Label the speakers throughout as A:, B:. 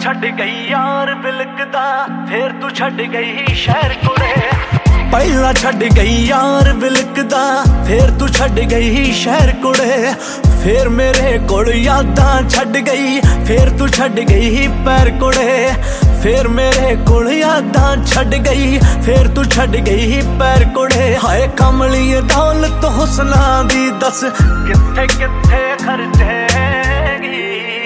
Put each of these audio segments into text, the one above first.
A: ਛੱਡ ਗਈ ਯਾਰ ਬਿਲਕਦਾ, ਫੇਰ ਤੂੰ ਛੱਡ ਗਈ ਸ਼ਹਿਰ ਕੋਲੇ। ਪਹਿਲਾਂ ਛੱਡ ਗਈ ਯਾਰ ਬਿਲਕਦਾ, ਫੇਰ ਤੂੰ ਛੱਡ ਗਈ ਸ਼ਹਿਰ ਕੋਲੇ। ਫੇਰ ਮੇਰੇ ਕੋਲ ਯਾਦਾਂ ਛੱਡ ਗਈ, ਫੇਰ ਤੂੰ ਛੱਡ ਗਈ ਪੈਰ ਕੋਲੇ। ਫੇਰ ਮੇਰੇ ਕੋਲ ਯਾਦਾਂ ਛੱਡ ਗਈ, ਫੇਰ ਤੂੰ ਛੱਡ ਗਈ ਪੈਰ ਕੋਲੇ। ਹਾਏ ਕਮਲੀਏ ਦੌਲਤ ਹੁਸਨਾਂ ਦੀ ਦੱਸ ਕਿੱਥੇ ਕਿੱਥੇ ਖਰਚੇਗੀ।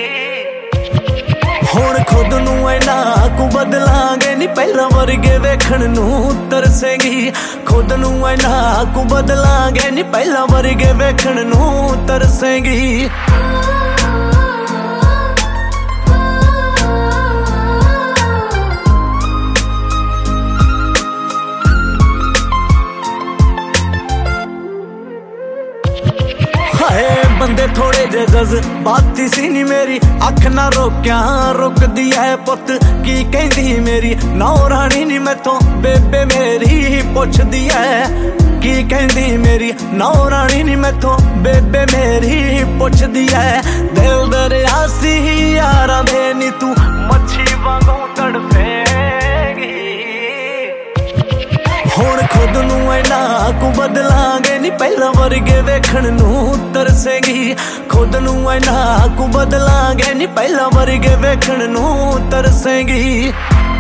A: ਹੁਣ ਖੁਦ ਨੂੰ ਇੰਨਾ ਕੁ ਬਦਲਾਂਗੇ ਨੀ, ਪਹਿਲਾਂ ਵਰਗੇ ਵੇਖਣ ਨੂੰ ਤਰਸੇਗੀ। ਖੁਦ ਨੂੰ ਇੰਨਾ ਕੁ ਬਦਲਾਂਗੇ ਨੀ, ਪਹਿਲਾਂ ਵਰਗੇ ਵੇਖਣ ਨੂੰ ਤਰਸੇਗੀ। ਹਾਏ ਬੰਦੇ ਥੋੜੇ ਜੇ ਜਜ਼ਬਾਤੀ ਸੀ ਨੀ, ਮੇਰੀ ਅੱਖ ਨਾ ਰੋਕਿਆ ਰੁਕਦੀ ਐ ਪੁੱਤ। ਕੀ ਕਹਿੰਦੀ ਮੇਰੀ ਨੌ ਰਾਣੀ ਨੀ, ਮੈਥੋਂ ਬੇਬੇ ਮੇਰੀ ਪੁੱਛਦੀ ਐ। ਕੀ ਕਹਿੰਦੀ ਮੇਰੀ ਨੌ ਰਾਣੀ ਨੀ, ਮੈਥੋਂ ਬੇਬੇ ਮੇਰੀ ਪੁੱਛਦੀ ਐ। ਦਿਲ ਦਰਿਆ ਸੀ ਯਾਰਾਂ ਦੇ ਨੀ, ਤੂੰ ਮੱਛੀ ਵਾਂਗੂ ਤੜਫੇਗੀ। ਹੁਣ ਖੁਦ ਨੂੰ ਇੰਨਾ ਕੁ ਬਦਲਾਂਗੇ ਨੀ, ਪਹਿਲਾਂ ਵਰਗੇ ਵੇਖਣ ਨੂੰ ਤਰਸੇਗੀ। ਖੁਦ ਨੂੰ ਇੰਨਾ ਕੁ ਬਦਲਾਂਗੇ ਨੀ, ਪਹਿਲਾਂ ਵਰਗੇ ਵੇਖਣ ਨੂੰ ਤਰਸੇਗੀ।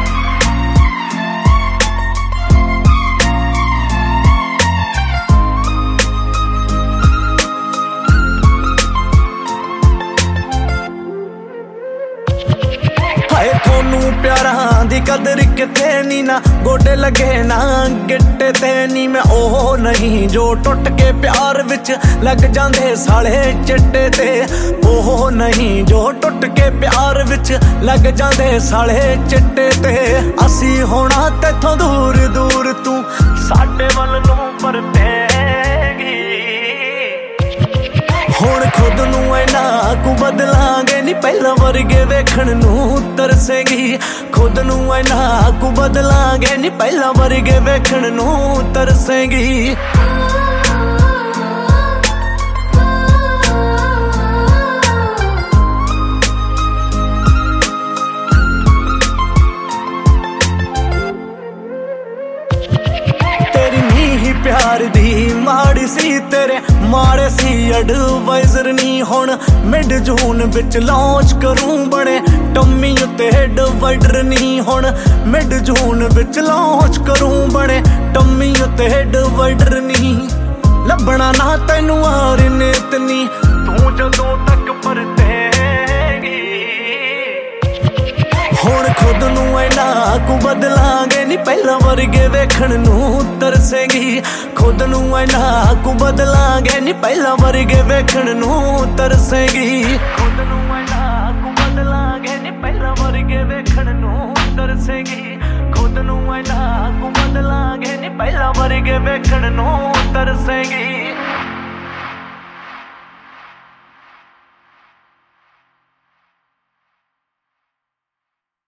A: ਹਾਏ ਤੁਹਾਨੂੰ ਪਿਆਰਾਂ ਦੀ ਕਦਰ ਕਿਤੇ ਨੀ, ਨਾ ਗੋਡੇ ਲੱਗੇ ਨਾ ਗਿੱਟੇ ਤੇ ਨੀ। ਮੈਂ ਉਹ ਨਹੀਂ ਜੋ ਟੁੱਟ ਕੇ ਪਿਆਰ ਵਿੱਚ ਲੱਗ ਜਾਂਦੇ ਸਾਲੇ ਚਿੱਟੇ ਤੇ। ਉਹ ਨਹੀਂ ਜੋ ਟੁੱਟ ਕੇ ਪਿਆਰ ਵਿੱਚ ਲੱਗ ਜਾਂਦੇ ਸਾਲੇ ਚਿੱਟੇ ਤੇ। ਅਸੀਂ ਹੋਣਾ ਤੇਥੋਂ ਦੂਰ ਦੂਰ, ਤੂੰ ਸਾਡੇ ਵੱਲ ਨੂੰ ਪਰਤੇਗੀ। ਹੁਣ ਖੁਦ ਨੂੰ ਇੰਨਾ ਕੁ ਬਦਲਾਂਗੇ ਨੀ, ਪਹਿਲਾਂ ਵਰਗੇ ਵੇਖਣ ਨੂੰ ਤਰਸੇਗੀ। ਖੁਦ ਨੂੰ ਇੰਨਾ ਕੁ ਬਦਲਾਂਗੇ ਨੀ, ਪਹਿਲਾਂ ਵਰਗੇ ਵੇਖਣ ਨੂੰ ਤਰਸੇਗੀ। ਪਿਆਰ ਦੀ ਮਾੜੀ ਸੀ, ਤੇਰੇ ਮਾੜੇ ਸੀ ਐਡਵਾਈਜ਼ਰ ਨੀ। ਹੁਣ ਮਿਡ ਜੂਨ ਵਿੱਚ ਲਾਂਚ ਕਰੂੰ ਬਣੇ ਟੰਮੀ ਉੱਤੇ ਡਿਵਾਈਡਰ ਨੀ। ਹੁਣ ਮਿਡ ਜੂਨ ਵਿੱਚ ਲਾਂਚ ਕਰੂੰ ਬਣੇ ਟੰਮੀ ਉੱਤੇ ਡਿਵਾਈਡਰ ਨੀ। ਲੱਭਣਾ ਨਾ ਤੈਨੂੰ ਆਰ ਨਿਤ ਨੀ, ਤੂੰ ਜਦੋਂ ਤੱਕ ਪਰਤੇਗੀ। ਹੁਣ ਖੁਦ ਨੂੰ ਇੰਨਾ ਕੁ ਬਦਲਾਂਗੇ ਨੀ, ਪਹਿਲਾਂ ਵਰਗੇ ਵੇਖਣ ਨੂੰ ਤਰਸੇਗੀ। ਖੁਦ ਨੂੰ ਇੰਨਾ ਕੁ ਬਦਲਾਂਗੇ ਨੀ, ਪਹਿਲਾਂ ਵਰਗੇ ਵੇਖਣ ਨੂੰ ਤਰਸੇਗੀ। ਖੁਦ ਨੂੰ ਇੰਨਾ ਕੁ ਬਦਲਾਂਗੇ ਨੀ, ਪਹਿਲਾਂ ਵਰਗੇ ਵੇਖਣ ਨੂੰ ਤਰਸੇਗੀ। ਖੁਦ ਨੂੰ ਇੰਨਾ ਕੁ ਬਦਲਾਂਗੇ ਨੀ, ਪਹਿਲਾਂ ਵਰਗੇ ਵੇਖਣ ਨੂੰ ਤਰਸੇਗੀ।